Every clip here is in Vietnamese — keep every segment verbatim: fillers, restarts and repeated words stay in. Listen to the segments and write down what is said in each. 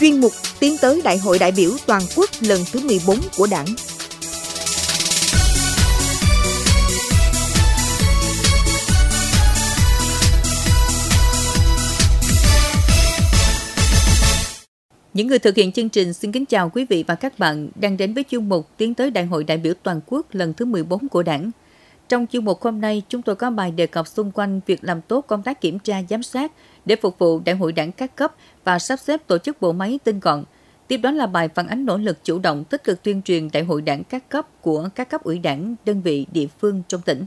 chuyên mục tiến tới Đại hội đại biểu toàn quốc lần thứ mười bốn của Đảng. Những người thực hiện chương trình xin kính chào quý vị và các bạn đang đến với chuyên mục tiến tới Đại hội đại biểu toàn quốc lần thứ mười bốn của Đảng. Trong chuyên mục hôm nay, chúng tôi có bài đề cập xung quanh việc làm tốt công tác kiểm tra giám sát để phục vụ Đại hội Đảng các cấp và sắp xếp tổ chức bộ máy tinh gọn. Tiếp đó là bài phản ánh nỗ lực chủ động tích cực tuyên truyền Đại hội Đảng các cấp của các cấp ủy Đảng, đơn vị, địa phương trong tỉnh.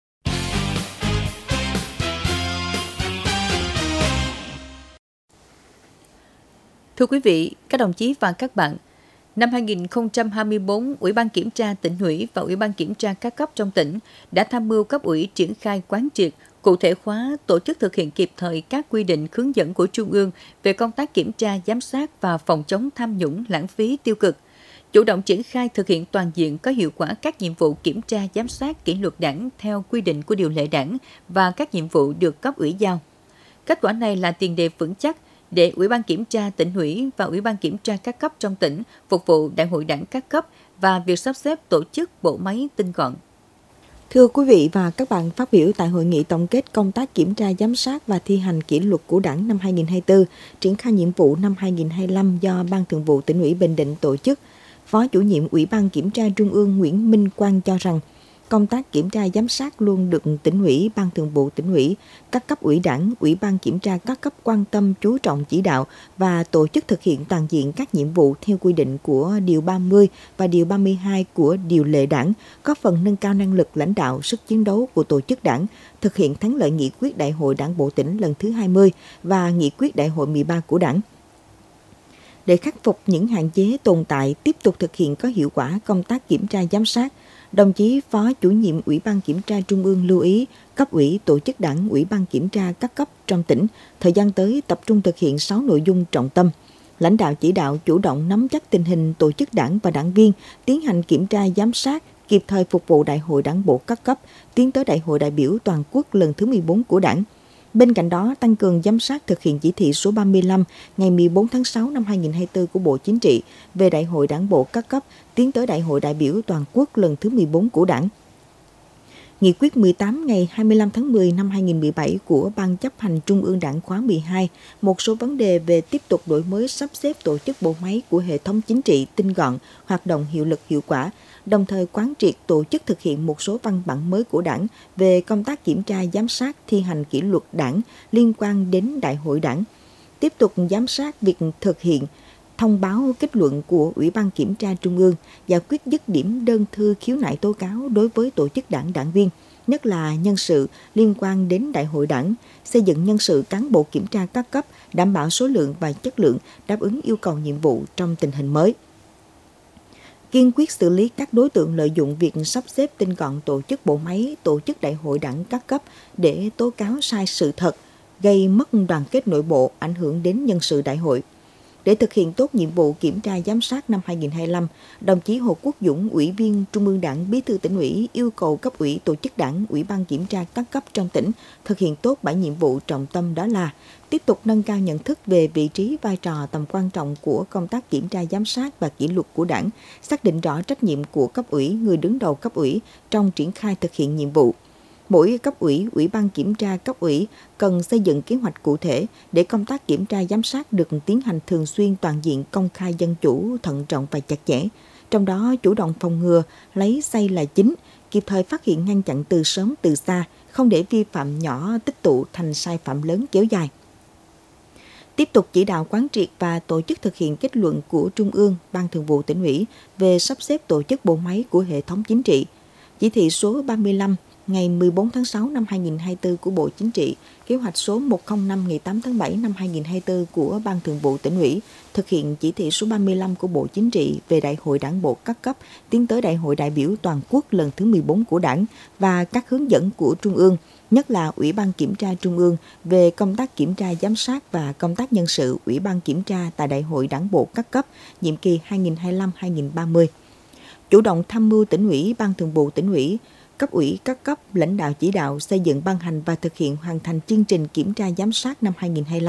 Thưa quý vị, các đồng chí và các bạn, năm hai nghìn không trăm hai mươi tư, Ủy ban Kiểm tra Tỉnh ủy và Ủy ban Kiểm tra các cấp trong tỉnh đã tham mưu cấp ủy triển khai quán triệt, cụ thể hóa, tổ chức thực hiện kịp thời các quy định hướng dẫn của Trung ương về công tác kiểm tra, giám sát và phòng chống tham nhũng, lãng phí, tiêu cực, chủ động triển khai thực hiện toàn diện có hiệu quả các nhiệm vụ kiểm tra, giám sát, kỷ luật Đảng theo quy định của điều lệ Đảng và các nhiệm vụ được cấp ủy giao. Kết quả này là tiền đề vững chắc để Ủy ban Kiểm tra Tỉnh ủy và Ủy ban Kiểm tra các cấp trong tỉnh phục vụ Đại hội Đảng các cấp và việc sắp xếp tổ chức bộ máy tinh gọn. Thưa quý vị và các bạn, phát biểu tại hội nghị tổng kết công tác kiểm tra giám sát và thi hành kỷ luật của Đảng năm hai nghìn không trăm hai mươi tư, triển khai nhiệm vụ năm hai nghìn không trăm hai mươi lăm do Ban Thường vụ Tỉnh ủy Bình Định tổ chức, Phó Chủ nhiệm Ủy ban Kiểm tra Trung ương Nguyễn Minh Quang cho rằng, công tác kiểm tra giám sát luôn được Tỉnh ủy, Ban Thường vụ Tỉnh ủy, các cấp ủy Đảng, Ủy ban Kiểm tra các cấp quan tâm, chú trọng chỉ đạo và tổ chức thực hiện toàn diện các nhiệm vụ theo quy định của Điều ba mươi và Điều ba mươi hai của Điều lệ Đảng, góp phần nâng cao năng lực lãnh đạo, sức chiến đấu của tổ chức Đảng, thực hiện thắng lợi nghị quyết Đại hội Đảng bộ tỉnh lần thứ hai mươi và nghị quyết Đại hội mười ba của Đảng. Để khắc phục những hạn chế tồn tại, tiếp tục thực hiện có hiệu quả công tác kiểm tra giám sát, đồng chí Phó Chủ nhiệm Ủy ban Kiểm tra Trung ương lưu ý cấp ủy, tổ chức Đảng, Ủy ban Kiểm tra các cấp trong tỉnh thời gian tới tập trung thực hiện sáu nội dung trọng tâm. Lãnh đạo chỉ đạo chủ động nắm chắc tình hình tổ chức Đảng và đảng viên, tiến hành kiểm tra giám sát, kịp thời phục vụ Đại hội Đảng bộ các cấp, tiến tới Đại hội đại biểu toàn quốc lần thứ mười bốn của Đảng. Bên cạnh đó, tăng cường giám sát thực hiện chỉ thị số ba mươi lăm ngày mười bốn tháng sáu năm hai nghìn không trăm hai mươi tư của Bộ Chính trị về Đại hội Đảng bộ các cấp, tiến tới Đại hội đại biểu toàn quốc lần thứ mười bốn của Đảng. Nghị quyết mười tám ngày hai mươi lăm tháng mười năm hai nghìn không trăm mười bảy của Ban chấp hành Trung ương Đảng khóa mười hai, một số vấn đề về tiếp tục đổi mới sắp xếp tổ chức bộ máy của hệ thống chính trị tinh gọn, hoạt động hiệu lực hiệu quả, đồng thời quán triệt tổ chức thực hiện một số văn bản mới của Đảng về công tác kiểm tra giám sát thi hành kỷ luật Đảng liên quan đến Đại hội Đảng. Tiếp tục giám sát việc thực hiện thông báo kết luận của Ủy ban Kiểm tra Trung ương, giải quyết dứt điểm đơn thư khiếu nại tố cáo đối với tổ chức Đảng, đảng viên, nhất là nhân sự liên quan đến Đại hội Đảng, xây dựng nhân sự cán bộ kiểm tra các cấp, đảm bảo số lượng và chất lượng, đáp ứng yêu cầu nhiệm vụ trong tình hình mới. Kiên quyết xử lý các đối tượng lợi dụng việc sắp xếp tinh gọn tổ chức bộ máy, tổ chức Đại hội Đảng các cấp để tố cáo sai sự thật, gây mất đoàn kết nội bộ, ảnh hưởng đến nhân sự đại hội. Để thực hiện tốt nhiệm vụ kiểm tra giám sát năm hai nghìn không trăm hai mươi lăm, đồng chí Hồ Quốc Dũng, Ủy viên Trung ương Đảng, Bí thư Tỉnh ủy yêu cầu cấp ủy, tổ chức Đảng, Ủy ban Kiểm tra các cấp trong tỉnh thực hiện tốt bảy nhiệm vụ trọng tâm, đó là tiếp tục nâng cao nhận thức về vị trí, vai trò, tầm quan trọng của công tác kiểm tra giám sát và kỷ luật của Đảng, xác định rõ trách nhiệm của cấp ủy, người đứng đầu cấp ủy trong triển khai thực hiện nhiệm vụ. Mỗi cấp ủy, Ủy ban Kiểm tra cấp ủy cần xây dựng kế hoạch cụ thể để công tác kiểm tra giám sát được tiến hành thường xuyên, toàn diện, công khai, dân chủ, thận trọng và chặt chẽ. Trong đó, chủ động phòng ngừa, lấy xây là chính, kịp thời phát hiện, ngăn chặn từ sớm từ xa, không để vi phạm nhỏ tích tụ thành sai phạm lớn kéo dài. Tiếp tục chỉ đạo quán triệt và tổ chức thực hiện kết luận của Trung ương, Ban Thường vụ Tỉnh ủy về sắp xếp tổ chức bộ máy của hệ thống chính trị. Chỉ thị số ba mươi lăm ngày mười bốn tháng sáu năm hai nghìn không trăm hai mươi tư của Bộ Chính trị, kế hoạch số một không năm ngày tám tháng bảy năm hai nghìn không trăm hai mươi tư của Ban Thường vụ Tỉnh ủy, thực hiện chỉ thị số ba mươi lăm của Bộ Chính trị về Đại hội Đảng bộ các cấp, tiến tới Đại hội đại biểu toàn quốc lần thứ mười bốn của Đảng và các hướng dẫn của Trung ương, nhất là Ủy ban Kiểm tra Trung ương về công tác kiểm tra giám sát và công tác nhân sự Ủy ban Kiểm tra tại Đại hội Đảng bộ các cấp, nhiệm kỳ hai nghìn không trăm hai mươi lăm đến hai nghìn không trăm ba mươi. Chủ động tham mưu Tỉnh ủy, Ban Thường vụ Tỉnh ủy, cấp ủy các cấp lãnh đạo chỉ đạo xây dựng, ban hành và thực hiện hoàn thành chương trình kiểm tra giám sát năm hai nghìn không trăm hai mươi lăm,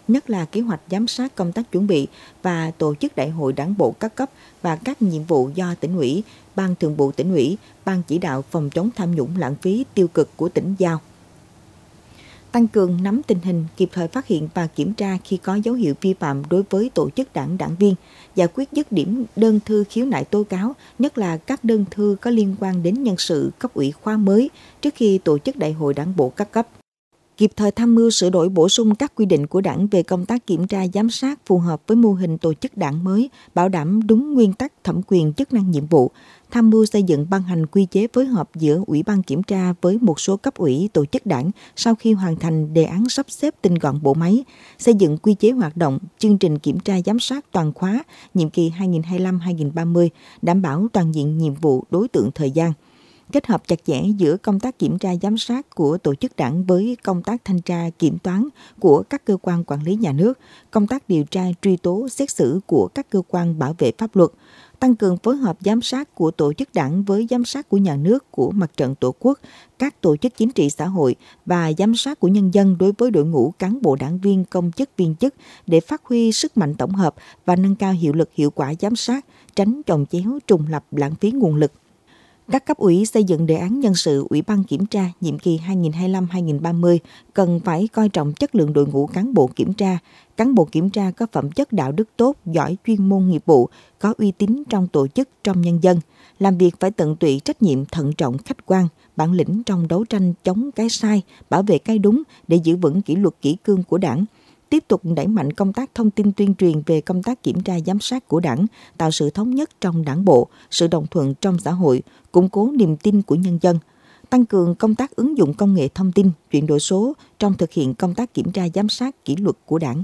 nhất là kế hoạch giám sát công tác chuẩn bị và tổ chức đại hội đảng bộ các cấp và các nhiệm vụ do tỉnh ủy, Ban Thường vụ Tỉnh ủy, Ban chỉ đạo phòng chống tham nhũng lãng phí tiêu cực của tỉnh giao. Tăng cường nắm tình hình, kịp thời phát hiện và kiểm tra khi có dấu hiệu vi phạm đối với tổ chức đảng đảng viên, giải quyết dứt điểm đơn thư khiếu nại tố cáo, nhất là các đơn thư có liên quan đến nhân sự cấp ủy khóa mới trước khi tổ chức đại hội đảng bộ các cấp. Kịp thời tham mưu sửa đổi bổ sung các quy định của Đảng về công tác kiểm tra giám sát phù hợp với mô hình tổ chức đảng mới, bảo đảm đúng nguyên tắc thẩm quyền chức năng nhiệm vụ, tham mưu xây dựng ban hành quy chế phối hợp giữa Ủy ban kiểm tra với một số cấp ủy tổ chức đảng sau khi hoàn thành đề án sắp xếp tinh gọn bộ máy, xây dựng quy chế hoạt động, chương trình kiểm tra giám sát toàn khóa nhiệm kỳ hai nghìn không trăm hai mươi lăm đến hai nghìn không trăm ba mươi, đảm bảo toàn diện nhiệm vụ đối tượng thời gian. Kết hợp chặt chẽ giữa công tác kiểm tra giám sát của tổ chức đảng với công tác thanh tra kiểm toán của các cơ quan quản lý nhà nước, công tác điều tra truy tố xét xử của các cơ quan bảo vệ pháp luật, tăng cường phối hợp giám sát của tổ chức đảng với giám sát của nhà nước, của Mặt trận Tổ quốc, các tổ chức chính trị xã hội và giám sát của nhân dân đối với đội ngũ cán bộ đảng viên, công chức viên chức để phát huy sức mạnh tổng hợp và nâng cao hiệu lực hiệu quả giám sát, tránh chồng chéo, trùng lập, lãng phí nguồn lực. Các cấp ủy xây dựng đề án nhân sự Ủy ban kiểm tra nhiệm kỳ hai nghìn không trăm hai mươi lăm đến hai nghìn không trăm ba mươi cần phải coi trọng chất lượng đội ngũ cán bộ kiểm tra. Cán bộ kiểm tra có phẩm chất đạo đức tốt, giỏi chuyên môn nghiệp vụ, có uy tín trong tổ chức, trong nhân dân. Làm việc phải tận tụy trách nhiệm, thận trọng, khách quan, bản lĩnh trong đấu tranh chống cái sai, bảo vệ cái đúng để giữ vững kỷ luật kỷ cương của Đảng. Tiếp tục đẩy mạnh công tác thông tin tuyên truyền về công tác kiểm tra giám sát của Đảng, tạo sự thống nhất trong Đảng bộ, sự đồng thuận trong xã hội, củng cố niềm tin của nhân dân, tăng cường công tác ứng dụng công nghệ thông tin, chuyển đổi số trong thực hiện công tác kiểm tra giám sát kỷ luật của Đảng.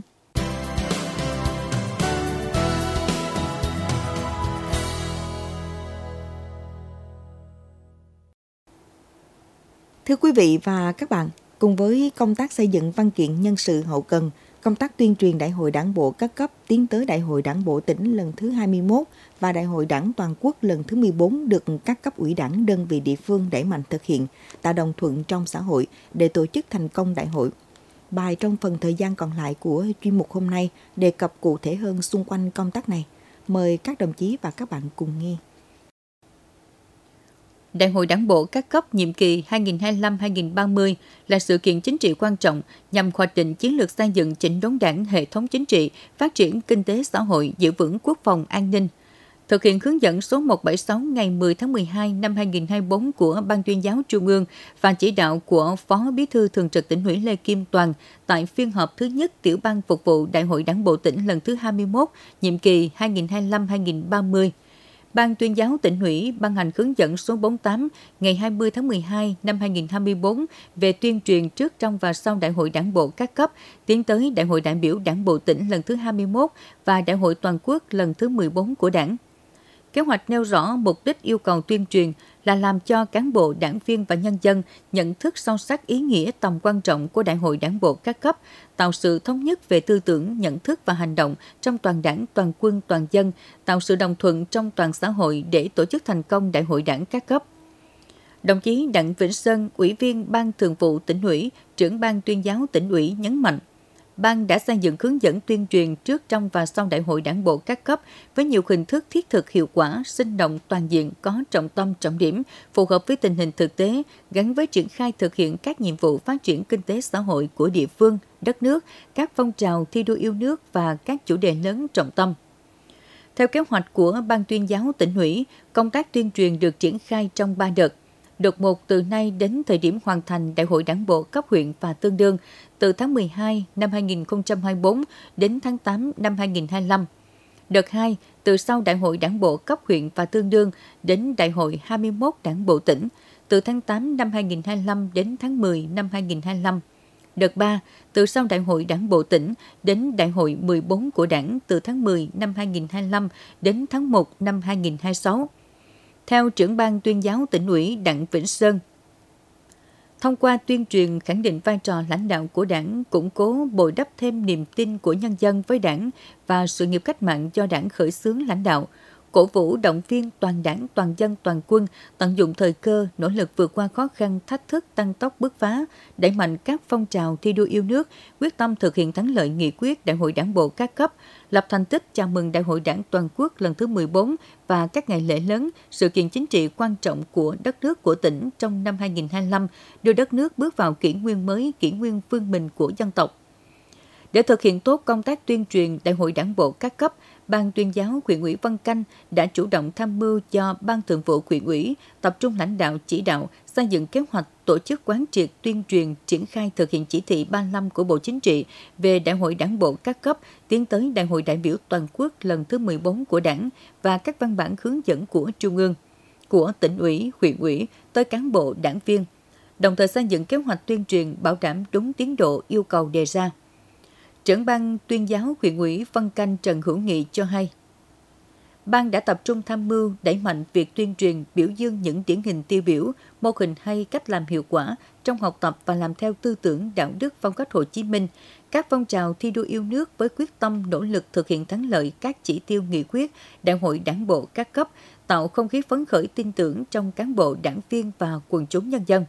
Thưa quý vị và các bạn, cùng với công tác xây dựng văn kiện nhân sự hậu cần, công tác tuyên truyền Đại hội Đảng bộ các cấp tiến tới Đại hội Đảng bộ tỉnh lần thứ hai mươi mốt và Đại hội Đảng toàn quốc lần thứ mười bốn được các cấp ủy Đảng, đơn vị địa phương đẩy mạnh thực hiện, tạo đồng thuận trong xã hội để tổ chức thành công đại hội. Bài trong phần thời gian còn lại của chuyên mục hôm nay đề cập cụ thể hơn xung quanh công tác này. Mời các đồng chí và các bạn cùng nghe. Đại hội Đảng bộ các cấp nhiệm kỳ hai nghìn không trăm hai mươi lăm đến hai nghìn không trăm ba mươi là sự kiện chính trị quan trọng nhằm hoạch định chiến lược xây dựng chỉnh đốn Đảng, hệ thống chính trị, phát triển kinh tế xã hội, giữ vững quốc phòng an ninh. Thực hiện hướng dẫn số một trăm bảy mươi sáu ngày mười tháng mười hai năm hai nghìn không trăm hai mươi bốn của Ban Tuyên giáo Trung ương và chỉ đạo của Phó Bí thư Thường trực Tỉnh ủy Lê Kim Toàn tại phiên họp thứ nhất Tiểu ban phục vụ Đại hội Đảng bộ tỉnh lần thứ hai mươi mốt, nhiệm kỳ hai nghìn không trăm hai mươi lăm đến hai nghìn không trăm ba mươi. Ban Tuyên giáo Tỉnh ủy ban hành hướng dẫn số bốn mươi tám ngày hai mươi tháng mười hai năm hai nghìn không trăm hai mươi bốn về tuyên truyền trước, trong và sau Đại hội Đảng bộ các cấp tiến tới Đại hội đại biểu Đảng bộ tỉnh lần thứ hai mươi mốt và Đại hội toàn quốc lần thứ mười bốn của Đảng. Kế hoạch nêu rõ mục đích yêu cầu tuyên truyền là làm cho cán bộ, đảng viên và nhân dân nhận thức sâu sắc ý nghĩa, tầm quan trọng của Đại hội Đảng bộ các cấp, tạo sự thống nhất về tư tưởng, nhận thức và hành động trong toàn Đảng, toàn quân, toàn dân, tạo sự đồng thuận trong toàn xã hội để tổ chức thành công Đại hội Đảng các cấp. Đồng chí Đặng Vĩnh Sơn, Ủy viên Ban Thường vụ Tỉnh ủy, trưởng Ban Tuyên giáo Tỉnh ủy nhấn mạnh, Ban đã xây dựng hướng dẫn tuyên truyền trước, trong và sau Đại hội Đảng bộ các cấp với nhiều hình thức thiết thực, hiệu quả, sinh động, toàn diện, có trọng tâm, trọng điểm, phù hợp với tình hình thực tế, gắn với triển khai thực hiện các nhiệm vụ phát triển kinh tế xã hội của địa phương, đất nước, các phong trào thi đua yêu nước và các chủ đề lớn trọng tâm. Theo kế hoạch của Ban Tuyên giáo Tỉnh ủy, công tác tuyên truyền được triển khai trong ba đợt. Đợt một từ nay đến thời điểm hoàn thành Đại hội Đảng bộ cấp huyện và tương đương, từ tháng mười hai năm hai nghìn không trăm hai mươi bốn đến tháng tám năm hai nghìn không trăm hai mươi lăm. Đợt hai, từ sau Đại hội Đảng bộ cấp huyện và tương đương đến Đại hội hai mươi mốt Đảng bộ tỉnh, từ tháng tám năm hai nghìn không trăm hai mươi lăm đến tháng mười năm hai nghìn không trăm hai mươi lăm. Đợt ba, từ sau Đại hội Đảng bộ tỉnh đến Đại hội mười bốn của Đảng, từ tháng mười năm hai nghìn không trăm hai mươi lăm đến tháng một năm hai nghìn không trăm hai mươi sáu. Theo trưởng Ban Tuyên giáo Tỉnh ủy Đặng Vĩnh Sơn, thông qua tuyên truyền khẳng định vai trò lãnh đạo của Đảng, củng cố bồi đắp thêm niềm tin của nhân dân với Đảng và sự nghiệp cách mạng do Đảng khởi xướng lãnh đạo, cổ vũ động viên toàn đảng, toàn dân, toàn quân tận dụng thời cơ, nỗ lực vượt qua khó khăn, thách thức, tăng tốc bứt phá, đẩy mạnh các phong trào thi đua yêu nước, quyết tâm thực hiện thắng lợi nghị quyết Đại hội Đảng bộ các cấp, lập thành tích chào mừng Đại hội Đảng toàn quốc lần thứ mười bốn và các ngày lễ lớn, sự kiện chính trị quan trọng của đất nước, của tỉnh trong năm hai nghìn không trăm hai mươi lăm, đưa đất nước bước vào kỷ nguyên mới, kỷ nguyên vươn mình của dân tộc. Để thực hiện tốt công tác tuyên truyền Đại hội Đảng bộ các cấp, Ban Tuyên giáo Huyện ủy Vân Canh đã chủ động tham mưu cho Ban Thường vụ Huyện ủy tập trung lãnh đạo chỉ đạo xây dựng kế hoạch, tổ chức quán triệt tuyên truyền, triển khai thực hiện chỉ thị ba mươi lăm của Bộ Chính trị về Đại hội Đảng bộ các cấp tiến tới Đại hội đại biểu toàn quốc lần thứ mười bốn của Đảng và các văn bản hướng dẫn của Trung ương, của tỉnh ủy, huyện ủy tới cán bộ, đảng viên, đồng thời xây dựng kế hoạch tuyên truyền bảo đảm đúng tiến độ yêu cầu đề ra. Trưởng Ban Tuyên giáo Huyện ủy Vân Canh Trần Hữu Nghị cho hay, Ban đã tập trung tham mưu đẩy mạnh việc tuyên truyền, biểu dương những điển hình tiêu biểu, mô hình hay, cách làm hiệu quả trong học tập và làm theo tư tưởng, đạo đức, phong cách Hồ Chí Minh, các phong trào thi đua yêu nước với quyết tâm nỗ lực thực hiện thắng lợi các chỉ tiêu nghị quyết Đại hội Đảng bộ các cấp, tạo không khí phấn khởi tin tưởng trong cán bộ, đảng viên và quần chúng nhân dân.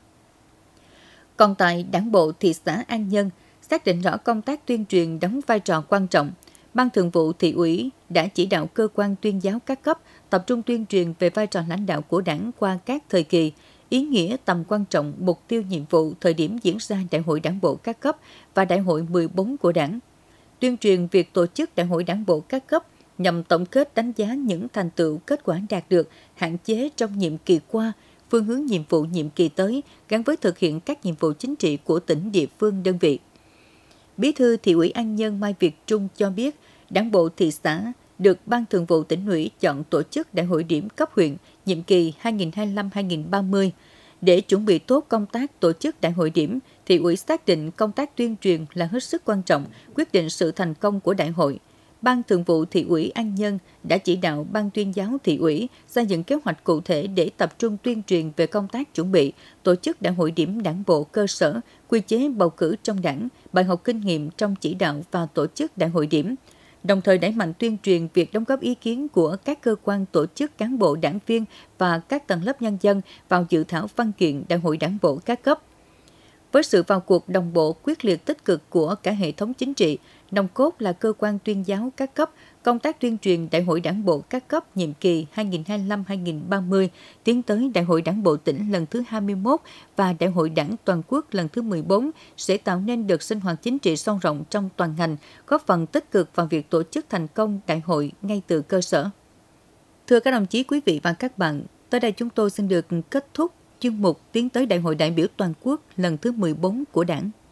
Còn tại Đảng bộ thị xã An Nhơn, xác định rõ công tác tuyên truyền đóng vai trò quan trọng, Ban Thường vụ Thị ủy đã chỉ đạo cơ quan tuyên giáo các cấp tập trung tuyên truyền về vai trò lãnh đạo của Đảng qua các thời kỳ, ý nghĩa, tầm quan trọng, mục tiêu, nhiệm vụ, thời điểm diễn ra Đại hội Đảng bộ các cấp và Đại hội mười bốn của Đảng. Tuyên truyền việc tổ chức Đại hội Đảng bộ các cấp nhằm tổng kết đánh giá những thành tựu, kết quả đạt được, hạn chế trong nhiệm kỳ qua, phương hướng nhiệm vụ nhiệm kỳ tới gắn với thực hiện các nhiệm vụ chính trị của tỉnh, địa phương, đơn vị. Bí thư Thị ủy An Nhơn Mai Việt Trung cho biết, Đảng bộ thị xã được Ban Thường vụ Tỉnh ủy chọn tổ chức Đại hội điểm cấp huyện nhiệm kỳ hai nghìn không trăm hai mươi lăm đến hai nghìn không trăm ba mươi. Để chuẩn bị tốt công tác tổ chức Đại hội điểm, Thị ủy xác định công tác tuyên truyền là hết sức quan trọng, quyết định sự thành công của đại hội. Ban Thường vụ Thị ủy An Nhơn đã chỉ đạo Ban Tuyên giáo Thị ủy xây dựng kế hoạch cụ thể để tập trung tuyên truyền về công tác chuẩn bị, tổ chức Đại hội điểm Đảng bộ cơ sở, quy chế bầu cử trong Đảng, bài học kinh nghiệm trong chỉ đạo và tổ chức Đại hội điểm. Đồng thời đẩy mạnh tuyên truyền việc đóng góp ý kiến của các cơ quan, tổ chức, cán bộ, đảng viên và các tầng lớp nhân dân vào dự thảo văn kiện Đại hội Đảng bộ các cấp. Với sự vào cuộc đồng bộ, quyết liệt, tích cực của cả hệ thống chính trị, nòng cốt là cơ quan tuyên giáo các cấp, công tác tuyên truyền Đại hội Đảng bộ các cấp nhiệm kỳ hai nghìn không trăm hai mươi lăm đến hai nghìn không trăm ba mươi tiến tới Đại hội Đảng bộ tỉnh lần thứ hai mươi mốt và Đại hội Đảng toàn quốc lần thứ mười bốn sẽ tạo nên đợt sinh hoạt chính trị sâu rộng trong toàn ngành, góp phần tích cực vào việc tổ chức thành công đại hội ngay từ cơ sở. Thưa các đồng chí, quý vị và các bạn, tới đây chúng tôi xin được kết thúc chuyên mục tiến tới Đại hội đại biểu toàn quốc lần thứ mười bốn của Đảng.